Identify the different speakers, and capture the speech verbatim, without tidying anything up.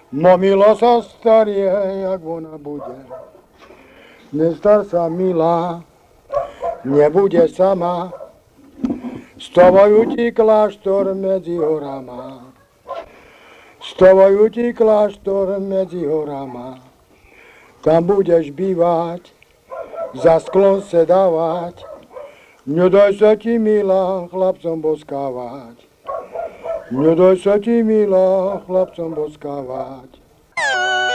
Speaker 1: Momilo sa starie, jak ona bude. Nestar sa milá, nebude sama. Stavajú ti kláštor medzi horama. Stavajú ti kláštor medzi horama. Tam budeš bývať, za sklon sedávať. Nedaj sa ti milá chlapcom boskávať. Nedaj sa ti milá chlapcom boskávať.